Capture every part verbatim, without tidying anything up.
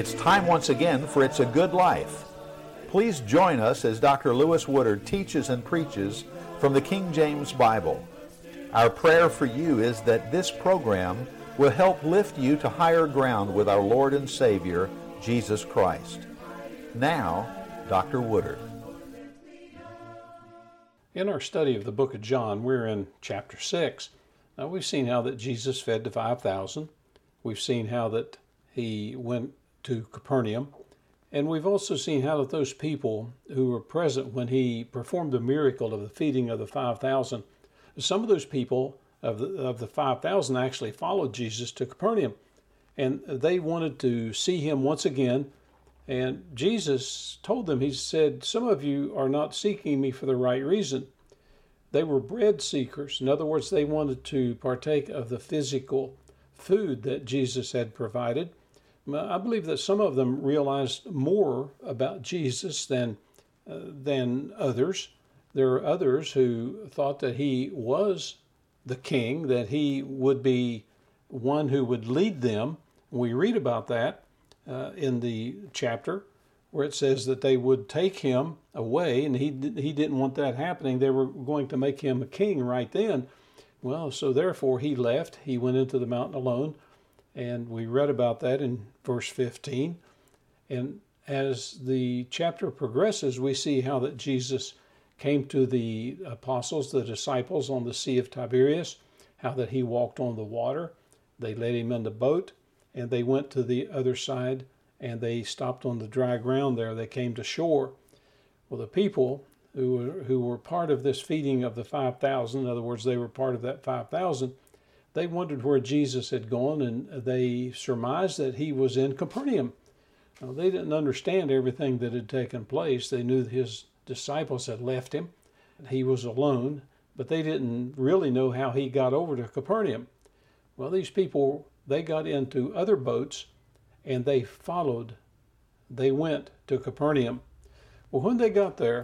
It's time once again for It's a Good Life. Please join us as Doctor Lewis Woodard teaches and preaches from the King James Bible. Our prayer for you is that this program will help lift you to higher ground with our Lord and Savior, Jesus Christ. Now, Doctor Woodard. In our study of the book of John, we're in chapter six. Now, we've seen how that Jesus fed the five thousand. We've seen how that he went to Capernaum. And we've also seen how that those people who were present when he performed the miracle of the feeding of the five thousand, some of those people of the, of the five thousand actually followed Jesus to Capernaum. And they wanted to see him once again. And Jesus told them, he said, some of you are not seeking me for the right reason. They were bread seekers. In other words, they wanted to partake of the physical food that Jesus had provided. I believe that some of them realized more about Jesus than uh, than others. There are others who thought that he was the king, that he would be one who would lead them. We read about that uh, in the chapter where it says that they would take him away, and he he didn't want that happening. They were going to make him a king right then. Well, so therefore he left. He went into the mountain alone. And we read about that in verse fifteen. And as the chapter progresses, we see how that Jesus came to the apostles, the disciples on the Sea of Tiberias, how that he walked on the water. They led him in the boat, and they went to the other side, and they stopped on the dry ground there. They came to shore. Well, the people who were, who were part of this feeding of the five thousand, in other words, they were part of that five thousand, they wondered where Jesus had gone, and they surmised that he was in Capernaum. Now, they didn't understand everything that had taken place. They knew that his disciples had left him. He was alone, but they didn't really know how he got over to Capernaum. Well, these people, they got into other boats, and they followed. They went to Capernaum. Well, when they got there,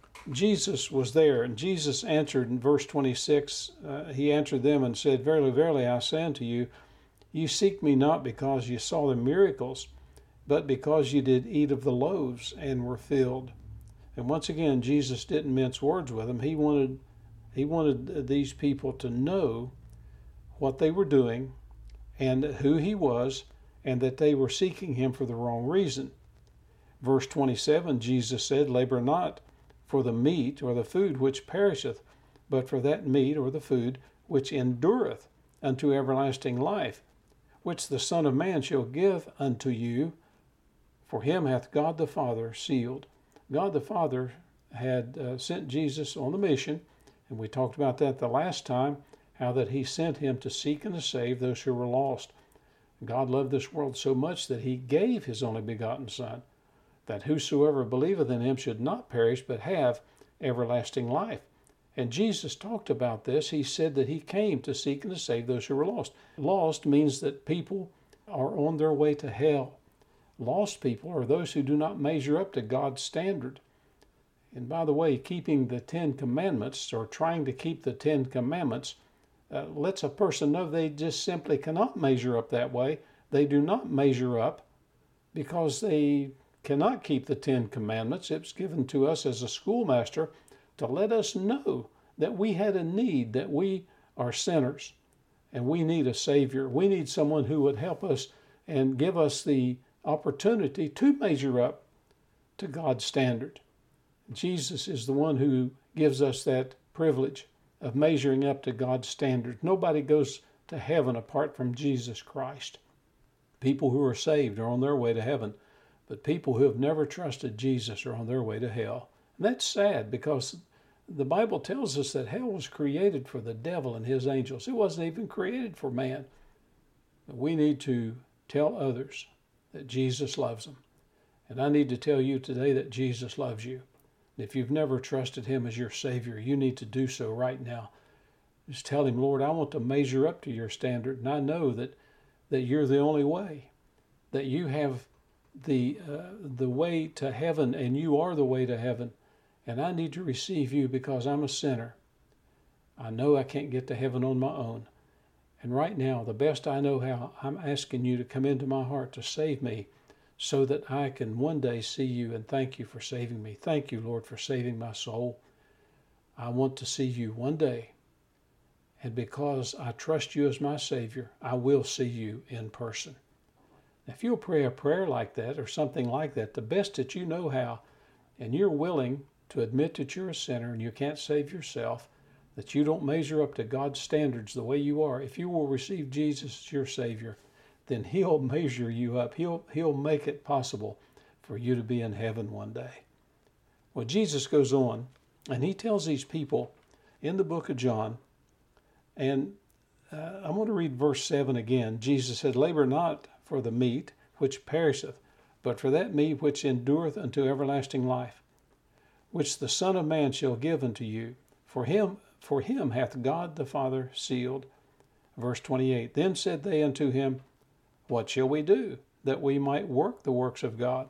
Jesus was there, and Jesus answered in verse twenty-six, uh, he answered them and said, Verily, verily, I say unto you, you seek me not because you saw the miracles, but because you did eat of the loaves and were filled. And once again, Jesus didn't mince words with them. He wanted, he wanted these people to know what they were doing and who he was, and that they were seeking him for the wrong reason. Verse twenty-seven, Jesus said, Labor not for the meat or the food which perisheth, but for that meat or the food which endureth unto everlasting life, which the Son of Man shall give unto you, for him hath God the Father sealed. God the Father had uh, sent Jesus on the mission, and we talked about that the last time, how that he sent him to seek and to save those who were lost. God loved this world so much that he gave his only begotten Son, that whosoever believeth in him should not perish, but have everlasting life. And Jesus talked about this. He said that he came to seek and to save those who were lost. Lost means that people are on their way to hell. Lost people are those who do not measure up to God's standard. And by the way, keeping the Ten Commandments, or trying to keep the Ten Commandments, uh, lets a person know they just simply cannot measure up that way. They do not measure up because they cannot keep the Ten Commandments. It was given to us as a schoolmaster to let us know that we had a need, that we are sinners, and we need a Savior. We need someone who would help us and give us the opportunity to measure up to God's standard. Jesus is the one who gives us that privilege of measuring up to God's standard. Nobody goes to heaven apart from Jesus Christ. People who are saved are on their way to heaven. But people who have never trusted Jesus are on their way to hell. And that's sad, because the Bible tells us that hell was created for the devil and his angels. It wasn't even created for man. But we need to tell others that Jesus loves them. And I need to tell you today that Jesus loves you. And if you've never trusted him as your Savior, you need to do so right now. Just tell him, Lord, I want to measure up to your standard. And I know that, that you're the only way, that you have the uh, the way to heaven, and you are the way to heaven, and I need to receive you because I'm a sinner. I know I can't get to heaven on my own, and right now, the best I know how, I'm asking you to come into my heart to save me, so that I can one day see you and thank you for saving me. Thank you, Lord, for saving my soul. I want to see you one day. And because I trust you as my Savior, I will see you in person. If you'll pray a prayer like that or something like that, the best that you know how, and you're willing to admit that you're a sinner and you can't save yourself, that you don't measure up to God's standards the way you are, if you will receive Jesus as your Savior, then He'll measure you up. He'll, he'll make it possible for you to be in heaven one day. Well, Jesus goes on, and He tells these people in the book of John, and uh, I want to read verse seven again. Jesus said, labor not for the meat which perisheth, but for that meat which endureth unto everlasting life, which the Son of Man shall give unto you. For him, for him hath God the Father sealed. Verse twenty-eight, then said they unto him, what shall we do, that we might work the works of God?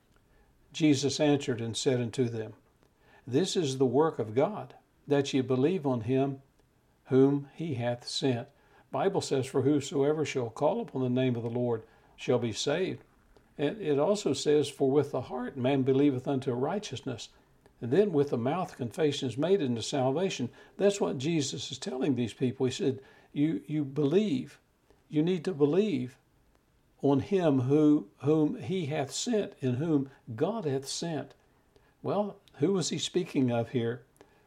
Jesus answered and said unto them, this is the work of God, that ye believe on him whom he hath sent. Bible says, for whosoever shall call upon the name of the Lord shall be saved. And it also says, for with the heart man believeth unto righteousness, and then with the mouth confession is made unto salvation. That's what Jesus is telling these people. He said, you, you believe. You need to believe on him who whom he hath sent, in whom God hath sent. Well, who was he speaking of here?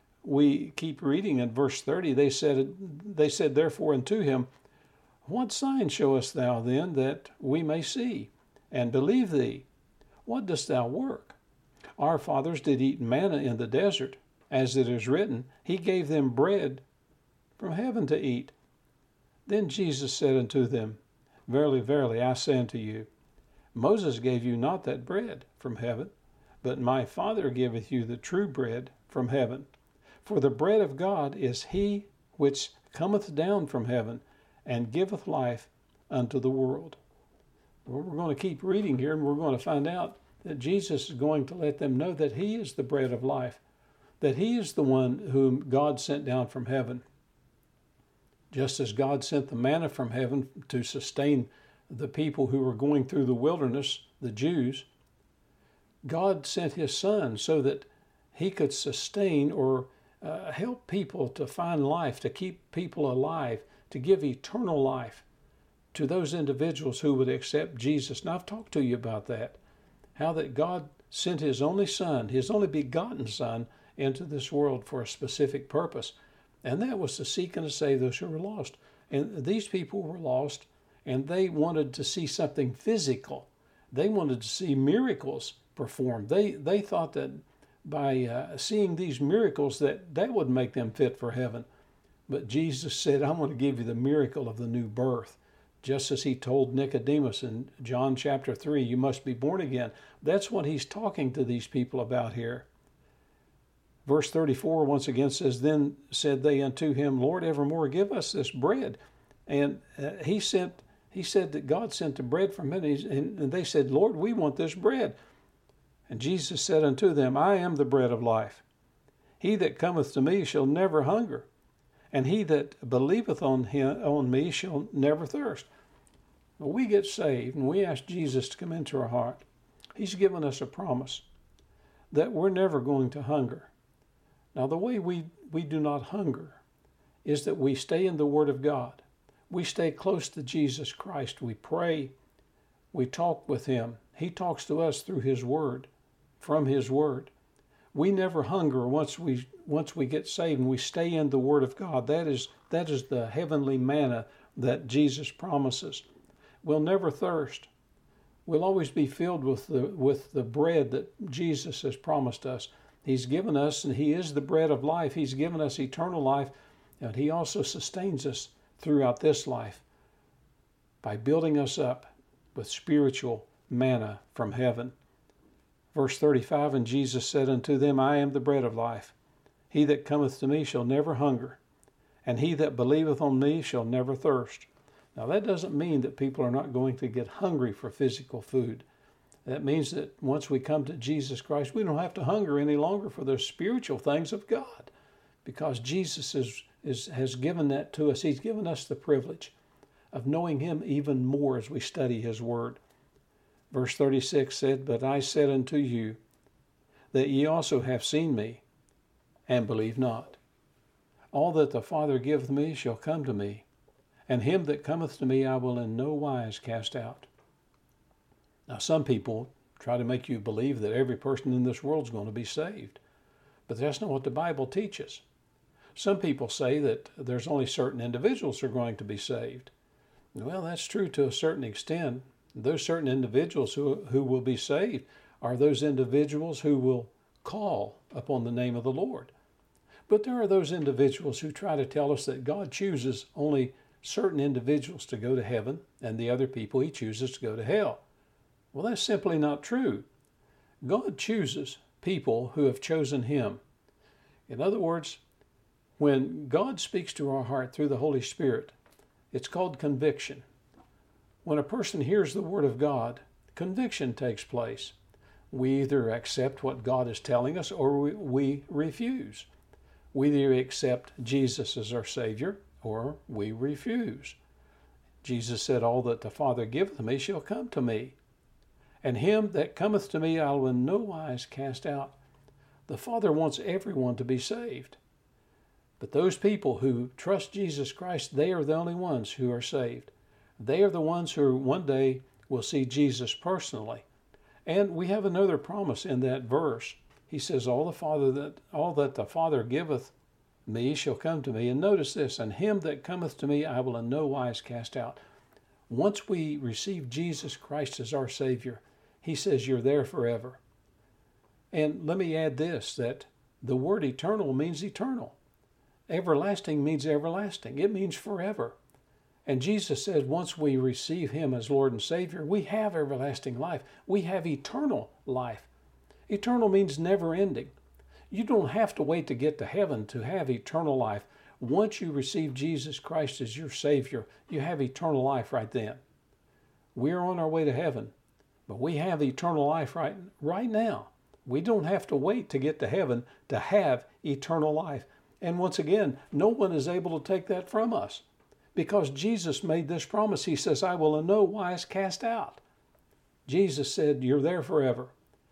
We keep reading in verse thirty. They said, they said therefore unto him, what sign showest thou then, that we may see and believe thee? What dost thou work? Our fathers did eat manna in the desert, as it is written, he gave them bread from heaven to eat. Then Jesus said unto them, verily, verily, I say unto you, Moses gave you not that bread from heaven, but my Father giveth you the true bread from heaven. For the bread of God is he which cometh down from heaven, and giveth life unto the world. Well, we're going to keep reading here, and we're going to find out that Jesus is going to let them know that he is the bread of life, that he is the one whom God sent down from heaven. Just as God sent the manna from heaven to sustain the people who were going through the wilderness, the Jews, God sent his Son so that he could sustain or uh, help people to find life, to keep people alive, to give eternal life to those individuals who would accept Jesus. Now, I've talked to you about that, how that God sent his only Son, his only begotten Son, into this world for a specific purpose. And that was to seek and to save those who were lost. And these people were lost, and they wanted to see something physical. They wanted to see miracles performed. They they thought that by uh, seeing these miracles that that would make them fit for heaven. But Jesus said, I'm going to give you the miracle of the new birth. Just as he told Nicodemus in John chapter three, you must be born again. That's what he's talking to these people about here. Verse thirty-four once again says, then said they unto him, Lord, evermore give us this bread. And uh, he sent, he said that God sent the bread from heaven. And, and they said, Lord, we want this bread. And Jesus said unto them, I am the bread of life. He that cometh to me shall never hunger, and he that believeth on him, on me shall never thirst. When we get saved and we ask Jesus to come into our heart, he's given us a promise that we're never going to hunger. Now, the way we, we do not hunger is that we stay in the Word of God. We stay close to Jesus Christ. We pray. We talk with him. He talks to us through his Word, from his Word. We never hunger once we once we get saved and we stay in the Word of God. That is that is the heavenly manna that Jesus promises. We'll never thirst. We'll always be filled with the with the bread that Jesus has promised us. He's given us, and he is the bread of life. He's given us eternal life, and he also sustains us throughout this life by building us up with spiritual manna from heaven. Verse thirty-five, and Jesus said unto them, I am the bread of life. He that cometh to me shall never hunger, and he that believeth on me shall never thirst. Now, that doesn't mean that people are not going to get hungry for physical food. That means that once we come to Jesus Christ, we don't have to hunger any longer for the spiritual things of God, because Jesus is, is, has given that to us. He's given us the privilege of knowing him even more as we study his Word. Verse thirty-six said, But I said unto you, that ye also have seen me, and believe not. All that the Father giveth me shall come to me, and him that cometh to me I will in no wise cast out. Now some people try to make you believe that every person in this world is going to be saved, but that's not what the Bible teaches. Some people say that there's only certain individuals who are going to be saved. Well, that's true to a certain extent. Those certain individuals who, who will be saved are those individuals who will call upon the name of the Lord. But there are those individuals who try to tell us that God chooses only certain individuals to go to heaven and the other people he chooses to go to hell. Well, that's simply not true. God chooses people who have chosen him. In other words, when God speaks to our heart through the Holy Spirit, it's called conviction. When a person hears the Word of God, conviction takes place. We either accept what God is telling us or we, we refuse. We either accept Jesus as our Savior or we refuse. Jesus said, All that the Father giveth me shall come to me, and him that cometh to me I will in no wise cast out. The Father wants everyone to be saved. But those people who trust Jesus Christ, they are the only ones who are saved. They are the ones who one day will see Jesus personally. And we have another promise in that verse. He says, all the Father that all that the Father giveth me shall come to me. And notice this, and him that cometh to me I will in no wise cast out. Once we receive Jesus Christ as our Savior, he says you're there forever. And let me add this, that the word eternal means eternal. Everlasting means everlasting. It means forever. And Jesus said once we receive him as Lord and Savior, we have everlasting life. We have eternal life. Eternal means never ending. You don't have to wait to get to heaven to have eternal life. Once you receive Jesus Christ as your Savior, you have eternal life right then. We're on our way to heaven, but we have eternal life right, right now. We don't have to wait to get to heaven to have eternal life. And once again, no one is able to take that from us. Because Jesus made this promise. He says, I will in no wise cast out. Jesus said, you're there forever.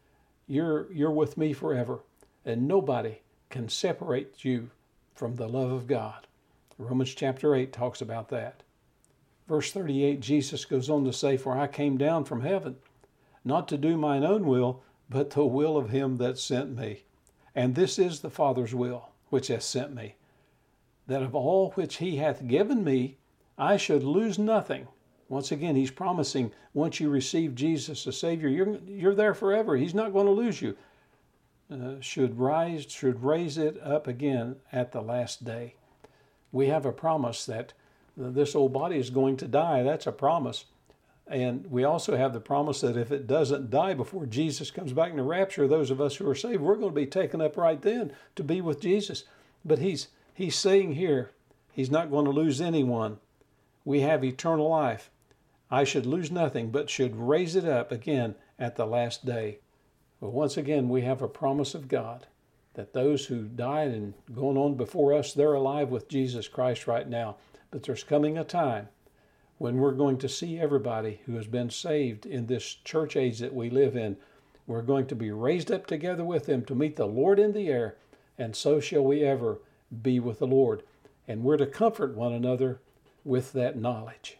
You're, you're with me forever. And nobody can separate you from the love of God. Romans chapter eight talks about that. Verse thirty-eight, Jesus goes on to say, For I came down from heaven, not to do mine own will, but the will of him that sent me. And this is the Father's will, which hath sent me, that of all which he hath given me, I should lose nothing. Once again, he's promising once you receive Jesus as Savior, you're, you're there forever. He's not going to lose you. Uh, should rise, should raise it up again at the last day. We have a promise that this old body is going to die. That's a promise. And we also have the promise that if it doesn't die before Jesus comes back in the rapture, those of us who are saved, we're going to be taken up right then to be with Jesus. But he's He's saying here, he's not going to lose anyone. We have eternal life. I should lose nothing, but should raise it up again at the last day. Well, once again, we have a promise of God that those who died and gone on before us, they're alive with Jesus Christ right now. But there's coming a time when we're going to see everybody who has been saved in this church age that we live in. We're going to be raised up together with them to meet the Lord in the air, and so shall we ever be with the Lord. And we're to comfort one another with that knowledge.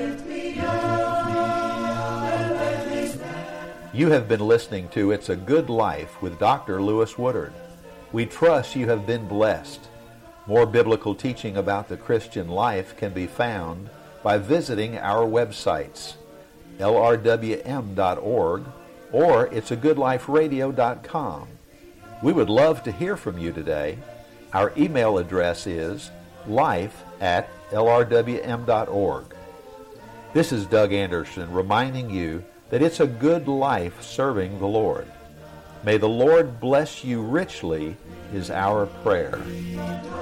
You have been listening to It's a Good Life with Doctor Lewis Woodard. We trust you have been blessed. More biblical teaching about the Christian life can be found by visiting our websites, L R W M dot org or it's a good life radio dot com. We would love to hear from you today. Our email address is life at L R W M dot org. This is Doug Anderson reminding you that it's a good life serving the Lord. May the Lord bless you richly is our prayer.